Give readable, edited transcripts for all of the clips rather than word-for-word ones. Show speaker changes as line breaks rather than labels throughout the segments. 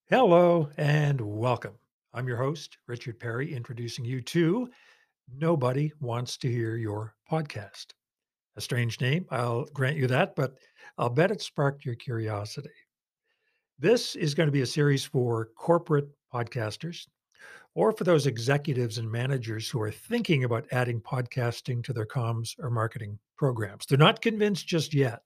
Hello and welcome. I'm your host, Richard Perry, introducing you to Nobody Wants to Hear Your Podcast. A strange name, I'll grant you that, but I'll bet it sparked your curiosity. This is going to be a series for corporate podcasters or for those executives and managers who are thinking about adding podcasting to their comms or marketing programs. They're not convinced just yet.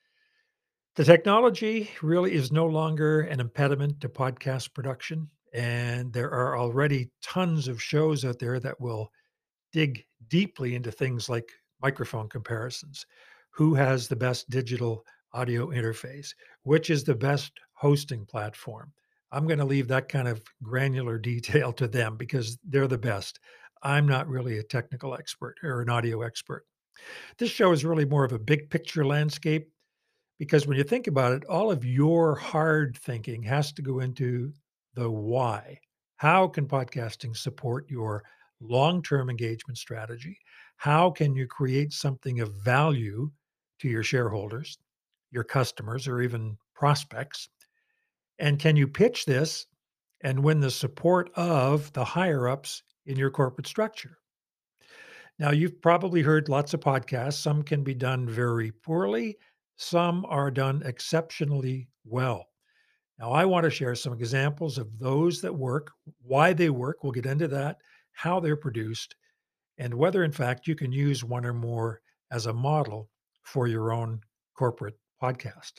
The technology really is no longer an impediment to podcast production, and there are already tons of shows out there that will dig deeply into things like microphone comparisons. Who has the best digital audio interface? Which is the best hosting platform? I'm going to leave that kind of granular detail to them because they're the best. I'm not really a technical expert or an audio expert. This show is really more of a big picture landscape because when you think about it, all of your hard thinking has to go into the why. How can podcasting support your long term engagement strategy? How can you create something of value to your shareholders, your customers, or even prospects? And can you pitch this and win the support of the higher ups in your corporate structure? Now, you've probably heard lots of podcasts. Some can be done very poorly, some are done exceptionally well. Now, I want to share some examples of those that work, why they work. We'll get into that, how they're produced, and whether, in fact, you can use one or more as a model for your own corporate podcast.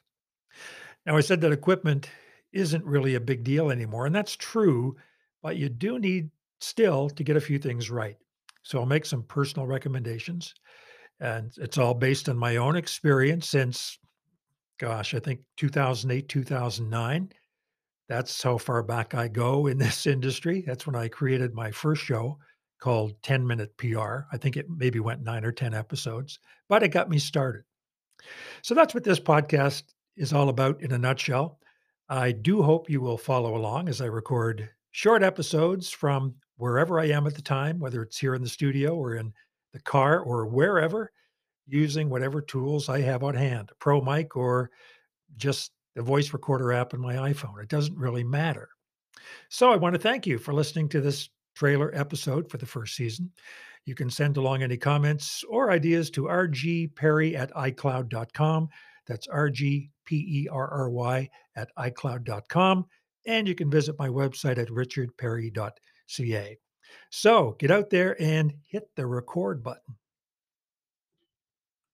Now, I said that equipment isn't really a big deal anymore, and that's true, but you do need still to get a few things right. So I'll make some personal recommendations, and it's all based on my own experience since, gosh, I think 2008, 2009. That's how far back I go in this industry. That's when I created my first show called 10 Minute PR. I think it maybe went 9 or 10 episodes, but it got me started. So that's what this podcast is all about in a nutshell. I do hope you will follow along as I record short episodes from wherever I am at the time, whether it's here in the studio or in the car or wherever, using whatever tools I have on hand, a pro mic or just the voice recorder app in my iPhone. It doesn't really matter. So I want to thank you for listening to this trailer episode for the first season. You can send along any comments or ideas to rgperry@icloud.com. That's rgperry at icloud.com. And you can visit my website at richardperry.ca. So get out there and hit the record button.